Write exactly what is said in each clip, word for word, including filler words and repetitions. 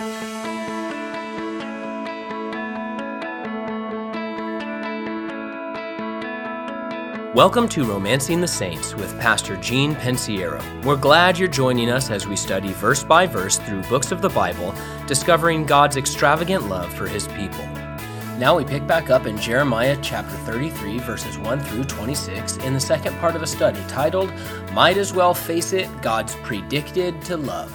Welcome to Romancing the Saints with Pastor Gene Pensiero. We're glad you're joining us as we study verse by verse through books of the Bible, discovering God's extravagant love for his people. Now we pick back up in Jeremiah chapter thirty-three, verses one through twenty-six, in the second part of a study titled, Might As Well Face It, God's Predicted to Love.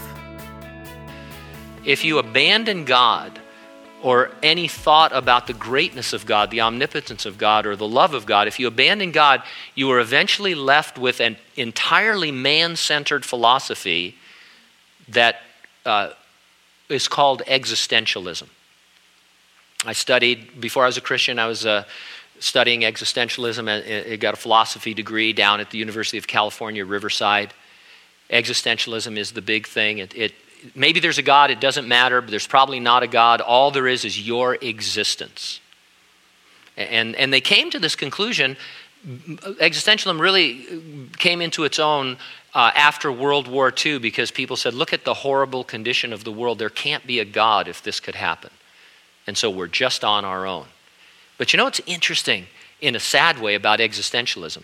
If you abandon God, or any thought about the greatness of God, the omnipotence of God, or the love of God, if you abandon God, you are eventually left with an entirely man-centered philosophy that uh, is called existentialism. I studied, before I was a Christian, I was uh, studying existentialism. I, I got a philosophy degree down at the University of California, Riverside. Existentialism is the big thing. It, it Maybe there's a God, it doesn't matter, but there's probably not a God. All there is is your existence. And, and they came to this conclusion. Existentialism really came into its own uh, after World War Two, because people said, look at the horrible condition of the world. There can't be a God if this could happen. And so we're just on our own. But you know what's interesting in a sad way about existentialism?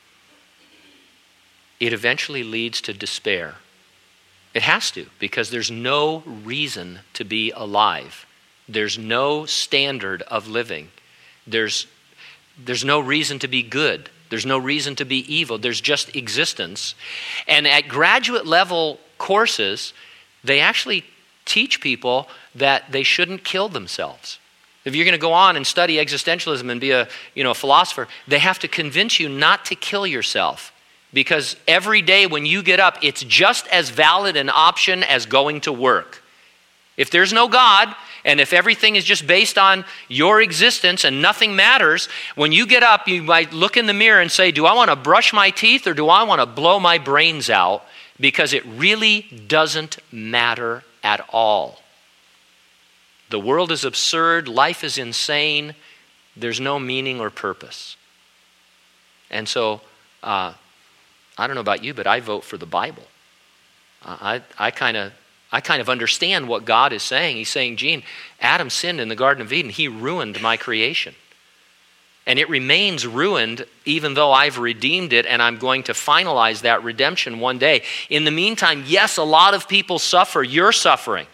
It eventually leads to despair. It has to, because there's no reason to be alive. There's no standard of living. There's, there's no reason to be good. There's no reason to be evil. There's just existence. And at graduate level courses, they actually teach people that they shouldn't kill themselves. If you're going to go on and study existentialism and be a, you know, a philosopher, they have to convince you not to kill yourself. Because every day when you get up, it's just as valid an option as going to work. If there's no God, and if everything is just based on your existence and nothing matters, when you get up, you might look in the mirror and say, do I want to brush my teeth or do I want to blow my brains out? Because it really doesn't matter at all. The world is absurd. Life is insane. There's no meaning or purpose. And so, uh, I don't know about you, but I vote for the Bible. Uh, I I kind of I kind of understand what God is saying. He's saying, Gene, Adam sinned in the Garden of Eden. He ruined my creation. And it remains ruined even though I've redeemed it, and I'm going to finalize that redemption one day. In the meantime, yes, a lot of people suffer. You're suffering.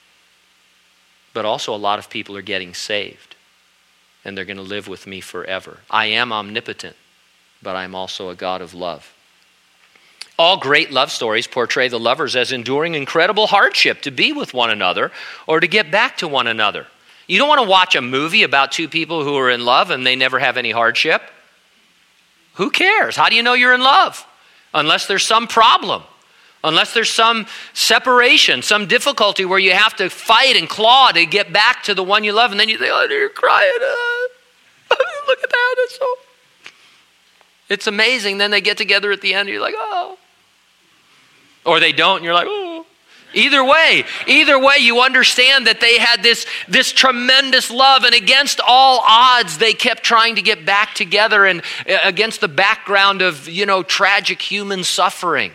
But also a lot of people are getting saved. And they're going to live with me forever. I am omnipotent, but I'm also a God of love. All great love stories portray the lovers as enduring incredible hardship to be with one another or to get back to one another. You don't want to watch a movie about two people who are in love and they never have any hardship. Who cares? How do you know you're in love? Unless there's some problem. Unless there's some separation, some difficulty where you have to fight and claw to get back to the one you love, and then you think, oh, you're crying. Uh, look at that. It's so... It's amazing. Then they get together at the end and you're like, oh. Or they don't and you're like, oh. Either way, either way, you understand that they had this, this tremendous love, and against all odds, they kept trying to get back together, and against the background of, you know, tragic human suffering.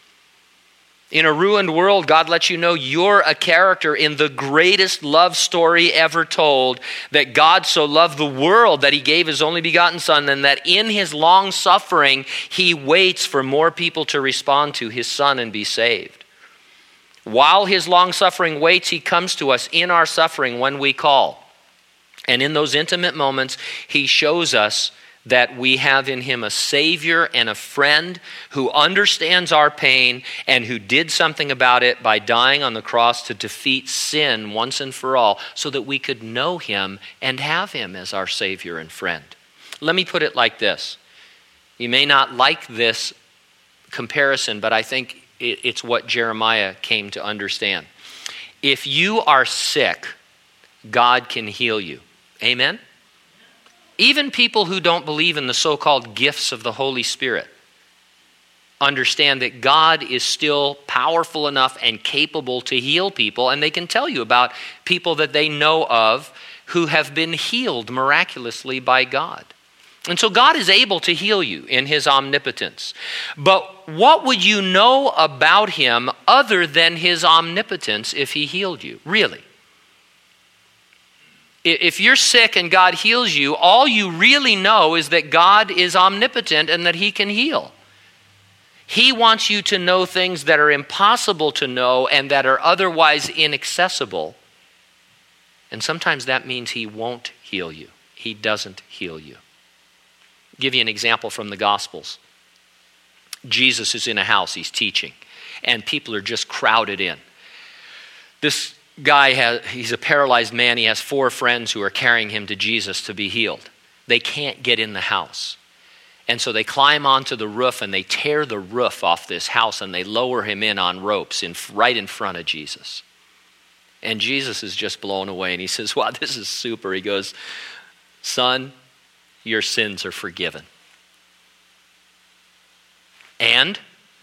In a ruined world, God lets you know you're a character in the greatest love story ever told, that God so loved the world that he gave his only begotten son, and that in his long suffering, he waits for more people to respond to his son and be saved. While his long suffering waits, he comes to us in our suffering when we call. And in those intimate moments, he shows us that we have in him a Savior and a friend who understands our pain and who did something about it by dying on the cross to defeat sin once and for all, so that we could know him and have him as our Savior and friend. Let me put it like this. You may not like this comparison, but I think it's what Jeremiah came to understand. If you are sick, God can heal you. Amen? Even people who don't believe in the so-called gifts of the Holy Spirit understand that God is still powerful enough and capable to heal people, and they can tell you about people that they know of who have been healed miraculously by God. And so God is able to heal you in his omnipotence. But what would you know about him other than his omnipotence if he healed you? Really? If you're sick and God heals you, all you really know is that God is omnipotent and that he can heal. He wants you to know things that are impossible to know and that are otherwise inaccessible. And sometimes that means he won't heal you. He doesn't heal you. I'll give you an example from the Gospels. Jesus is in a house, he's teaching, and people are just crowded in. This guy, has, he's a paralyzed man. He has four friends who are carrying him to Jesus to be healed. They can't get in the house. And so they climb onto the roof and they tear the roof off this house and they lower him in on ropes in, right in front of Jesus. And Jesus is just blown away and he says, wow, this is super. He goes, son, your sins are forgiven. And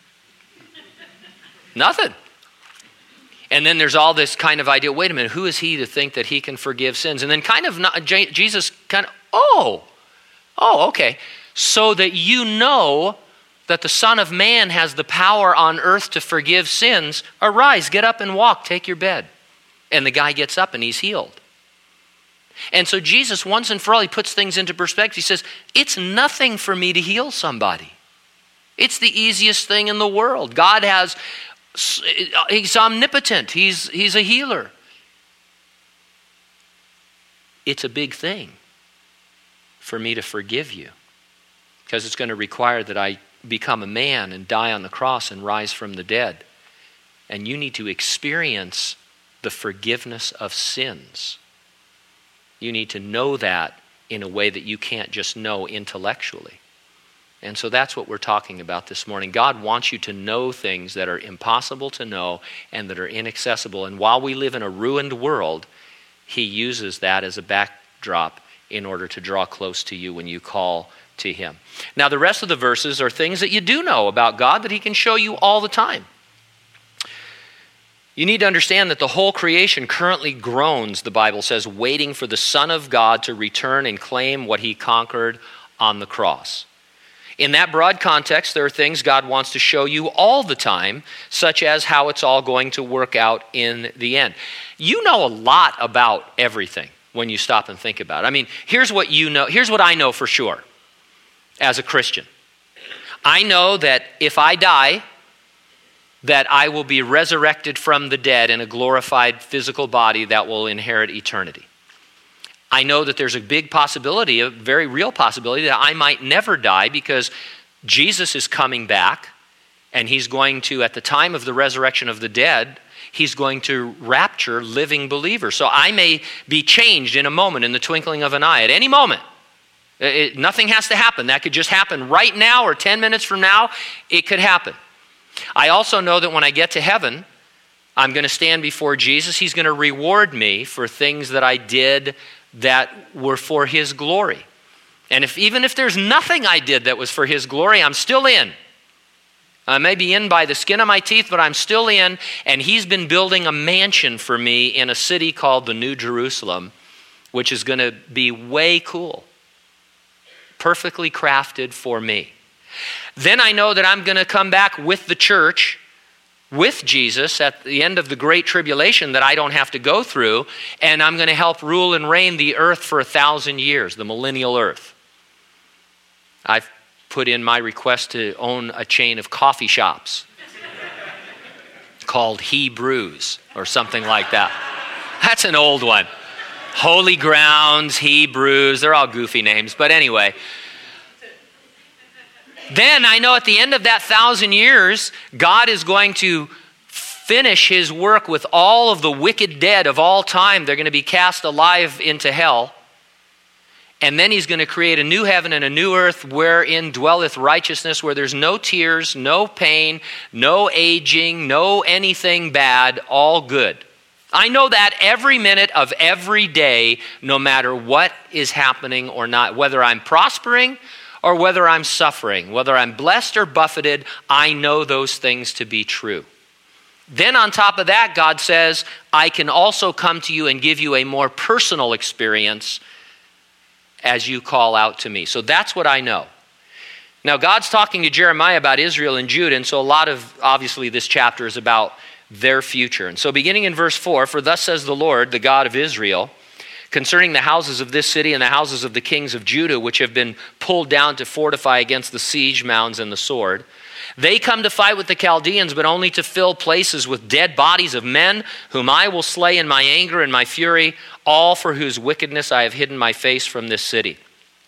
nothing. And then there's all this kind of idea, wait a minute, who is he to think that he can forgive sins? And then kind of, not, Jesus kind of, oh, oh, okay. So that you know that the Son of Man has the power on earth to forgive sins, arise, get up and walk, take your bed. And the guy gets up and he's healed. And so Jesus, once and for all, he puts things into perspective. He says, it's nothing for me to heal somebody. It's the easiest thing in the world. God has, he's omnipotent. He's, he's a healer. It's a big thing for me to forgive you because it's going to require that I become a man and die on the cross and rise from the dead. And you need to experience the forgiveness of sins. You need to know that in a way that you can't just know intellectually. And so that's what we're talking about this morning. God wants you to know things that are impossible to know and that are inaccessible. And while we live in a ruined world, he uses that as a backdrop in order to draw close to you when you call to him. Now, the rest of the verses are things that you do know about God that he can show you all the time. You need to understand that the whole creation currently groans, the Bible says, waiting for the Son of God to return and claim what he conquered on the cross. In that broad context, there are things God wants to show you all the time, such as how it's all going to work out in the end. You know a lot about everything when you stop and think about it. I mean, here's what you know. Here's what I know for sure as a Christian. I know that if I die, that I will be resurrected from the dead in a glorified physical body that will inherit eternity. I know that there's a big possibility, a very real possibility, that I might never die because Jesus is coming back and he's going to, at the time of the resurrection of the dead, he's going to rapture living believers. So I may be changed in a moment, in the twinkling of an eye, at any moment. It, nothing has to happen. That could just happen right now or ten minutes from now. It could happen. I also know that when I get to heaven, I'm going to stand before Jesus. He's going to reward me for things that I did that were for his glory. And if even if there's nothing I did that was for his glory, I'm still in. I may be in by the skin of my teeth, but I'm still in. And he's been building a mansion for me in a city called the New Jerusalem, which is going to be way cool. Perfectly crafted for me. Then I know that I'm going to come back with the church, with Jesus at the end of the great tribulation that I don't have to go through, and I'm going to help rule and reign the earth for a thousand years, the millennial earth. I've put in my request to own a chain of coffee shops called Hebrews or something like that. That's an old one. Holy Grounds, Hebrews, they're all goofy names, but anyway. Then I know at the end of that thousand years, God is going to finish his work with all of the wicked dead of all time. They're going to be cast alive into hell. And then he's going to create a new heaven and a new earth wherein dwelleth righteousness, where there's no tears, no pain, no aging, no anything bad, all good. I know that every minute of every day, no matter what is happening or not, whether I'm prospering or whether I'm suffering, whether I'm blessed or buffeted, I know those things to be true. Then on top of that, God says, I can also come to you and give you a more personal experience as you call out to me. So that's what I know. Now, God's talking to Jeremiah about Israel and Judah, and so a lot of, obviously, this chapter is about their future. And so beginning in verse four, for thus says the Lord, the God of Israel, concerning the houses of this city and the houses of the kings of Judah, which have been pulled down to fortify against the siege mounds and the sword. They come to fight with the Chaldeans, but only to fill places with dead bodies of men, whom I will slay in my anger and my fury, all for whose wickedness I have hidden my face from this city.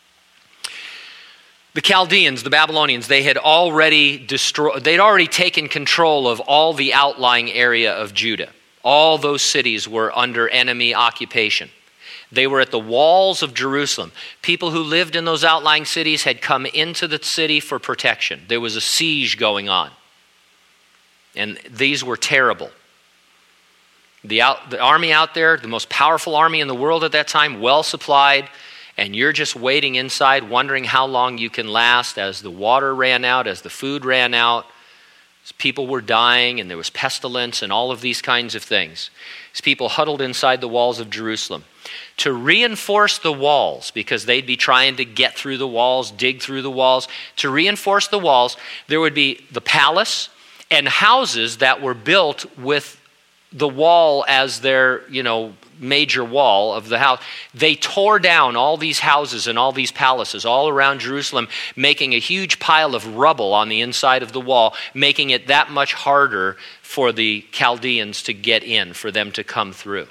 The Chaldeans, the Babylonians, they had already destroyed, they'd already taken control of all the outlying area of Judah. All those cities were under enemy occupation. They were at the walls of Jerusalem. People who lived in those outlying cities had come into the city for protection. There was a siege going on. And these were terrible. The, out, the army out there, the most powerful army in the world at that time, well supplied, and you're just waiting inside, wondering how long you can last as the water ran out, as the food ran out. As people were dying, and there was pestilence and all of these kinds of things. As people huddled inside the walls of Jerusalem. To reinforce the walls, because they'd be trying to get through the walls, dig through the walls. To reinforce the walls, there would be the palace and houses that were built with the wall as their, you know, major wall of the house. They tore down all these houses and all these palaces all around Jerusalem, making a huge pile of rubble on the inside of the wall, making it that much harder for the Chaldeans to get in, for them to come through.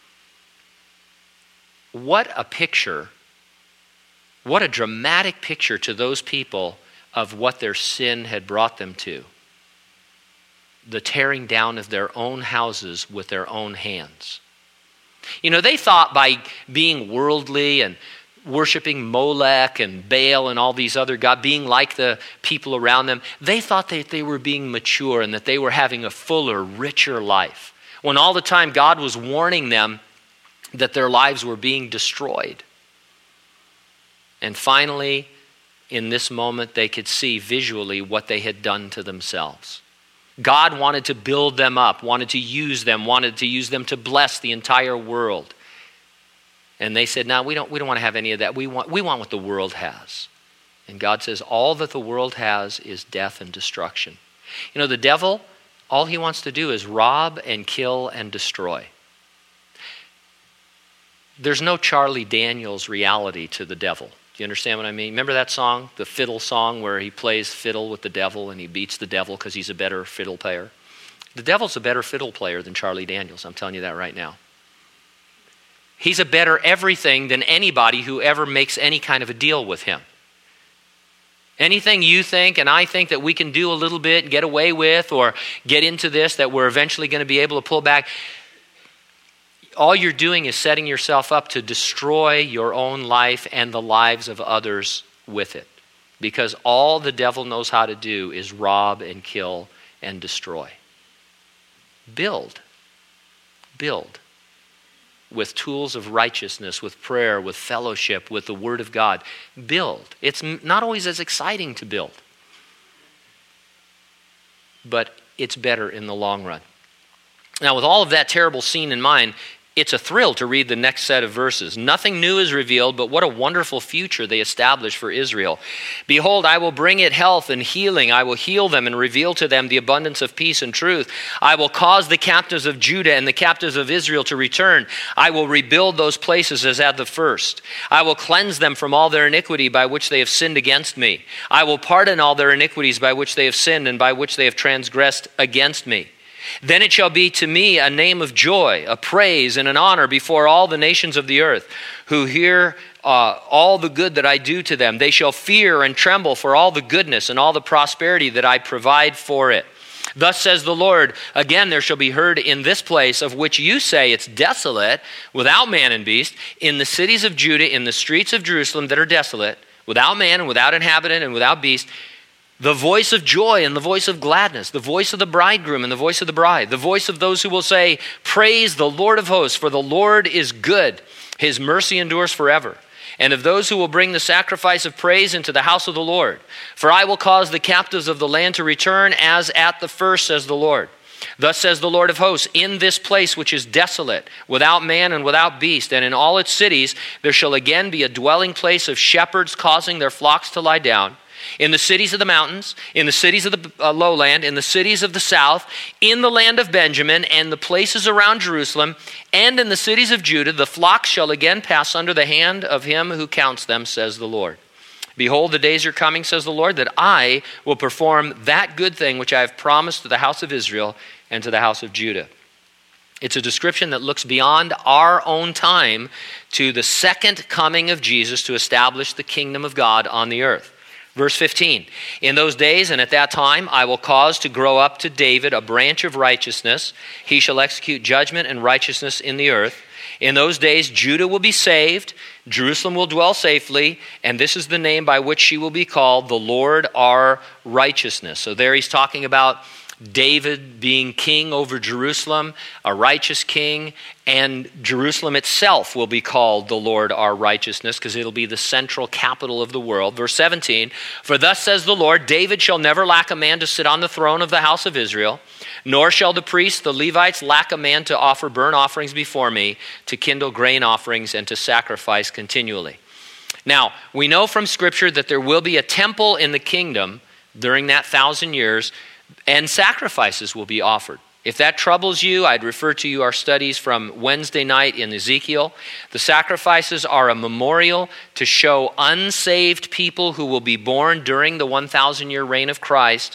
What a picture, what a dramatic picture to those people of what their sin had brought them to. The tearing down of their own houses with their own hands. You know, they thought by being worldly and worshiping Molech and Baal and all these other gods, being like the people around them, they thought that they were being mature and that they were having a fuller, richer life. When all the time God was warning them that their lives were being destroyed. And finally, in this moment, they could see visually what they had done to themselves. God wanted to build them up, wanted to use them, wanted to use them to bless the entire world. And they said, no, we don't, we don't want to have any of that. We want, we want what the world has. And God says, all that the world has is death and destruction. You know, the devil, all he wants to do is rob and kill and destroy. There's no Charlie Daniels reality to the devil. Do you understand what I mean? Remember that song, the fiddle song, where he plays fiddle with the devil and he beats the devil because he's a better fiddle player? The devil's a better fiddle player than Charlie Daniels. I'm telling you that right now. He's a better everything than anybody who ever makes any kind of a deal with him. Anything you think and I think that we can do a little bit and get away with or get into this that we're eventually going to be able to pull back, all you're doing is setting yourself up to destroy your own life and the lives of others with it. Because all the devil knows how to do is rob and kill and destroy. Build. Build. With tools of righteousness, with prayer, with fellowship, with the Word of God. Build. It's not always as exciting to build. But it's better in the long run. Now, with all of that terrible scene in mind, it's a thrill to read the next set of verses. Nothing new is revealed, but what a wonderful future they establish for Israel. Behold, I will bring it health and healing. I will heal them and reveal to them the abundance of peace and truth. I will cause the captives of Judah and the captives of Israel to return. I will rebuild those places as at the first. I will cleanse them from all their iniquity by which they have sinned against me. I will pardon all their iniquities by which they have sinned and by which they have transgressed against me. Then it shall be to me a name of joy, a praise, and an honor before all the nations of the earth, who hear uh, all the good that I do to them. They shall fear and tremble for all the goodness and all the prosperity that I provide for it. Thus says the Lord, again there shall be heard in this place of which you say it's desolate, without man and beast, in the cities of Judah, in the streets of Jerusalem that are desolate, without man and without inhabitant and without beast, the voice of joy and the voice of gladness, the voice of the bridegroom and the voice of the bride, the voice of those who will say, praise the Lord of hosts, for the Lord is good. His mercy endures forever. And of those who will bring the sacrifice of praise into the house of the Lord. For I will cause the captives of the land to return as at the first, says the Lord. Thus says the Lord of hosts, in this place which is desolate, without man and without beast, and in all its cities, there shall again be a dwelling place of shepherds causing their flocks to lie down. in the cities of the mountains, in the cities of the uh, lowland, in the cities of the south, in the land of Benjamin, and the places around Jerusalem, and in the cities of Judah, the flocks shall again pass under the hand of him who counts them, says the Lord. Behold, the days are coming, says the Lord, that I will perform that good thing which I have promised to the house of Israel and to the house of Judah. It's a description that looks beyond our own time to the second coming of Jesus to establish the kingdom of God on the earth. Verse fifteen, in those days and at that time I will cause to grow up to David a branch of righteousness. He shall execute judgment and righteousness in the earth. In those days Judah will be saved, Jerusalem will dwell safely, and this is the name by which she will be called, the Lord our righteousness. So there he's talking about David being king over Jerusalem, a righteous king, and Jerusalem itself will be called the Lord our righteousness because it'll be the central capital of the world. Verse seventeen, for thus says the Lord, David shall never lack a man to sit on the throne of the house of Israel, nor shall the priests, the Levites, lack a man to offer burnt offerings before me, to kindle grain offerings, and to sacrifice continually. Now, we know from Scripture that there will be a temple in the kingdom during that thousand years, and sacrifices will be offered. If that troubles you, I'd refer to you our studies from Wednesday night in Ezekiel. The sacrifices are a memorial to show unsaved people who will be born during the one thousand year reign of Christ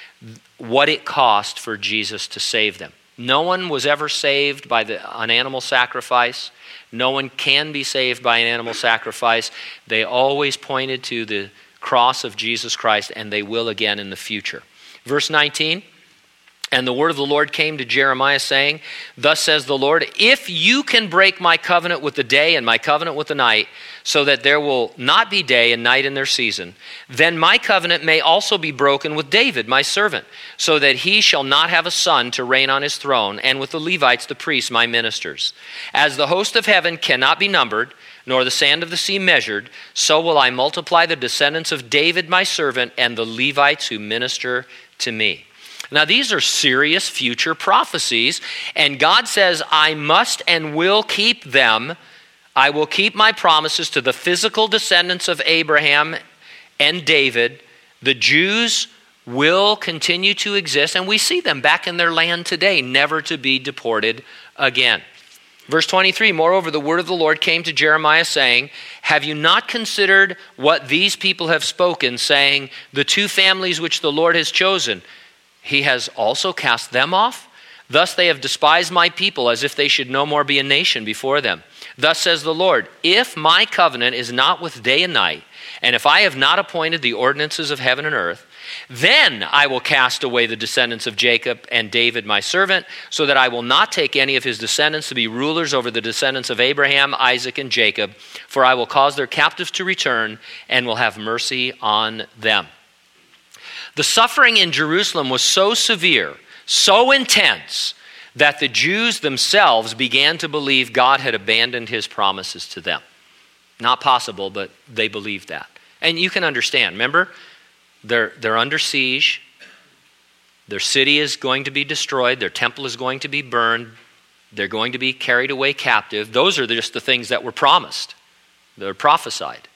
what it cost for Jesus to save them. No one was ever saved by the, an animal sacrifice. No one can be saved by an animal sacrifice. They always pointed to the cross of Jesus Christ, and they will again in the future. Verse nineteen, and the word of the Lord came to Jeremiah saying, thus says the Lord, if you can break my covenant with the day and my covenant with the night, so that there will not be day and night in their season, then my covenant may also be broken with David, my servant, so that he shall not have a son to reign on his throne, and with the Levites, the priests, my ministers. As the host of heaven cannot be numbered, nor the sand of the sea measured, so will I multiply the descendants of David, my servant, and the Levites who minister to me. Now, these are serious future prophecies, and God says, I must and will keep them. I will keep my promises to the physical descendants of Abraham and David. The Jews will continue to exist, and we see them back in their land today, never to be deported again. Verse twenty-three, moreover, the word of the Lord came to Jeremiah saying, have you not considered what these people have spoken, saying, the two families which the Lord has chosen, he has also cast them off? Thus they have despised my people as if they should no more be a nation before them. Thus says the Lord, if my covenant is not with day and night, and if I have not appointed the ordinances of heaven and earth, then I will cast away the descendants of Jacob and David my servant, so that I will not take any of his descendants to be rulers over the descendants of Abraham, Isaac, and Jacob, for I will cause their captives to return and will have mercy on them. The suffering in Jerusalem was so severe, so intense, that the Jews themselves began to believe God had abandoned his promises to them. Not possible, but they believed that. And you can understand, remember, they're, they're under siege. Their city is going to be destroyed. Their temple is going to be burned. They're going to be carried away captive. Those are just the things that were promised. They're prophesied.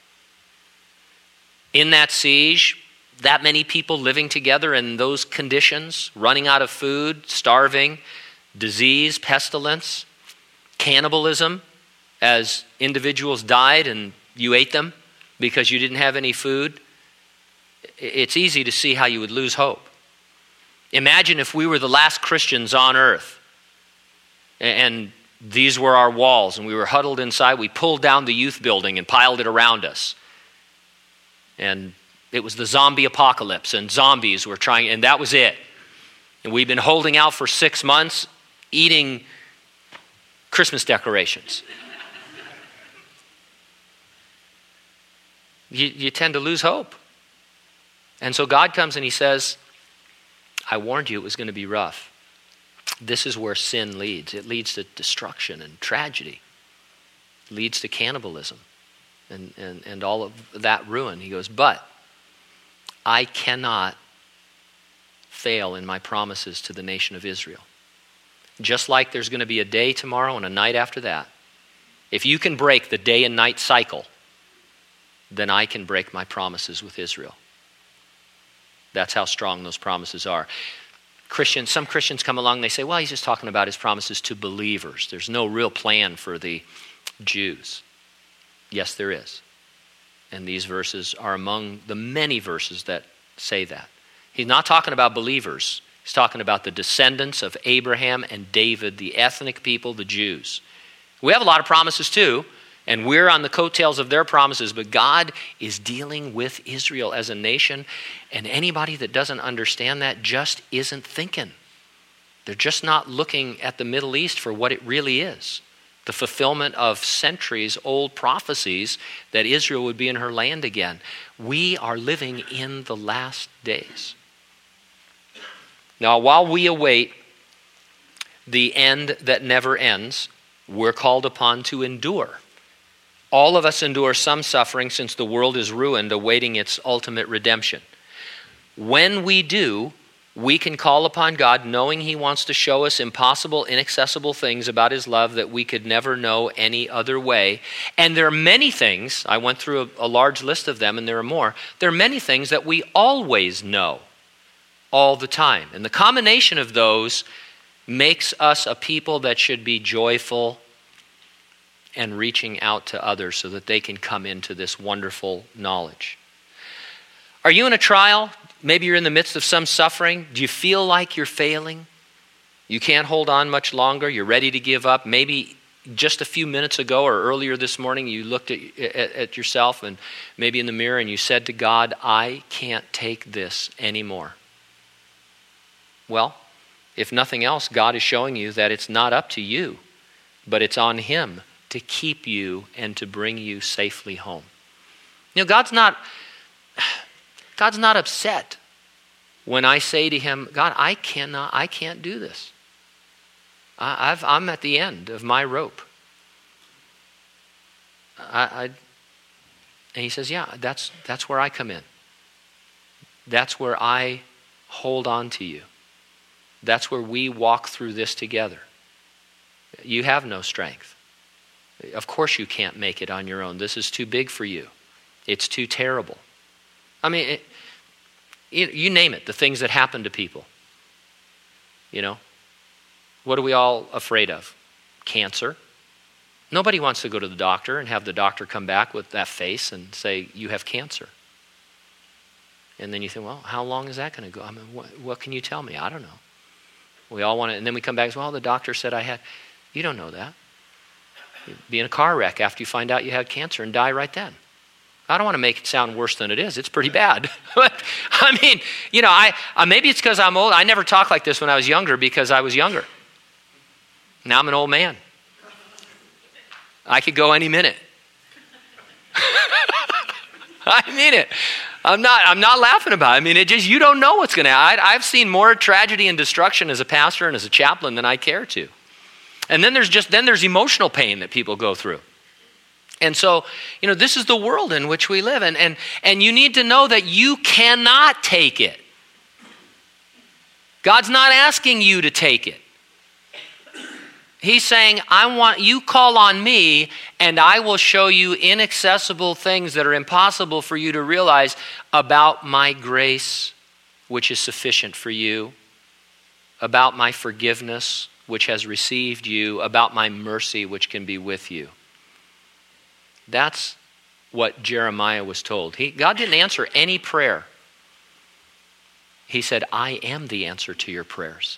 In that siege, that many people living together in those conditions, running out of food, starving, disease, pestilence, cannibalism, as individuals died and you ate them because you didn't have any food, it's easy to see how you would lose hope. Imagine if we were the last Christians on earth and these were our walls and we were huddled inside. We pulled down the youth building and piled it around us. And it was the zombie apocalypse, and zombies were trying, and that was it. And we've been holding out for six months, eating Christmas decorations. you, you tend to lose hope. And so God comes and he says, I warned you it was going to be rough. This is where sin leads. It leads to destruction and tragedy. It leads to cannibalism and, and, and all of that ruin. He goes, but I cannot fail in my promises to the nation of Israel. Just like there's going to be a day tomorrow and a night after that. If you can break the day and night cycle, then I can break my promises with Israel. That's how strong those promises are. Christians, some Christians come along, they say, well, he's just talking about his promises to believers. There's no real plan for the Jews. Yes, there is. And these verses are among the many verses that say that. He's not talking about believers. He's talking about the descendants of Abraham and David, the ethnic people, the Jews. We have a lot of promises too, and we're on the coattails of their promises, but God is dealing with Israel as a nation, and anybody that doesn't understand that just isn't thinking. They're just not looking at the Middle East for what it really is. The fulfillment of centuries old prophecies that Israel would be in her land again. We are living in the last days. Now, while we await the end that never ends, we're called upon to endure. All of us endure some suffering since the world is ruined, awaiting its ultimate redemption. When we do, we can call upon God knowing he wants to show us impossible, inaccessible things about his love that we could never know any other way. And there are many things, I went through a, a large list of them and there are more, there are many things that we always know all the time. And the combination of those makes us a people that should be joyful and reaching out to others so that they can come into this wonderful knowledge. Are you in a trial? Maybe you're in the midst of some suffering. Do you feel like you're failing? You can't hold on much longer. You're ready to give up. Maybe just a few minutes ago or earlier this morning, you looked at, at, at yourself and maybe in the mirror and you said to God, I can't take this anymore. Well, if nothing else, God is showing you that it's not up to you, but it's on him to keep you and to bring you safely home. You know, God's not... God's not upset when I say to him, God, I cannot, I can't do this. I, I've, I'm at the end of my rope. I, I, and he says, yeah, that's, that's where I come in. That's where I hold on to you. That's where we walk through this together. You have no strength. Of course you can't make it on your own. This is too big for you. It's too terrible. I mean, it, you, you name it, the things that happen to people. You know, what are we all afraid of? Cancer. Nobody wants to go to the doctor and have the doctor come back with that face and say, you have cancer. And then you think, well, how long is that going to go? I mean, what, what can you tell me? I don't know. We all want to, and then we come back and say, well, the doctor said I had. You don't know that. You'd be in a car wreck after you find out you had cancer and die right then. I don't want to make it sound worse than it is. It's pretty bad. But I mean, you know, I uh, maybe it's because I'm old. I never talked like this when I was younger because I was younger. Now I'm an old man. I could go any minute. I mean it. I'm not. I'm not laughing about it. I mean, it just you don't know what's going to happen. I've seen more tragedy and destruction as a pastor and as a chaplain than I care to. And then there's just then there's emotional pain that people go through. And so, you know, this is the world in which we live. And, and, and you need to know that you cannot take it. God's not asking you to take it. He's saying, I want you call on me and I will show you inaccessible things that are impossible for you to realize about my grace, which is sufficient for you, about my forgiveness, which has received you, about my mercy, which can be with you. That's what Jeremiah was told. He, God didn't answer any prayer. He said, I am the answer to your prayers.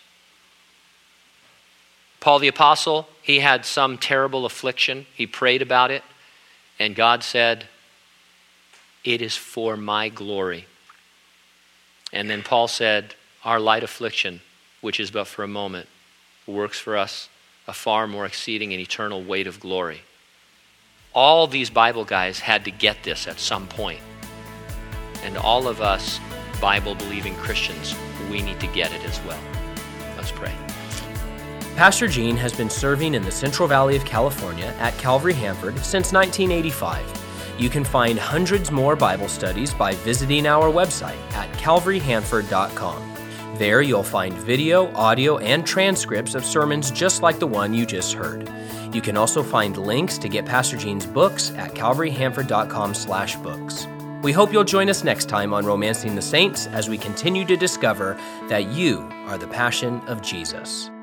Paul the Apostle, he had some terrible affliction. He prayed about it. And God said, it is for my glory. And then Paul said, our light affliction, which is but for a moment, works for us a far more exceeding and eternal weight of glory. All these Bible guys had to get this at some point. And all of us Bible-believing Christians, we need to get it as well. Let's pray. Pastor Gene has been serving in the Central Valley of California at Calvary Hanford since nineteen eighty-five. You can find hundreds more Bible studies by visiting our website at calvary hanford dot com. There you'll find video, audio, and transcripts of sermons just like the one you just heard. You can also find links to get Pastor Gene's books at calvary hanford dot com slash books. We hope you'll join us next time on Romancing the Saints as we continue to discover that you are the passion of Jesus.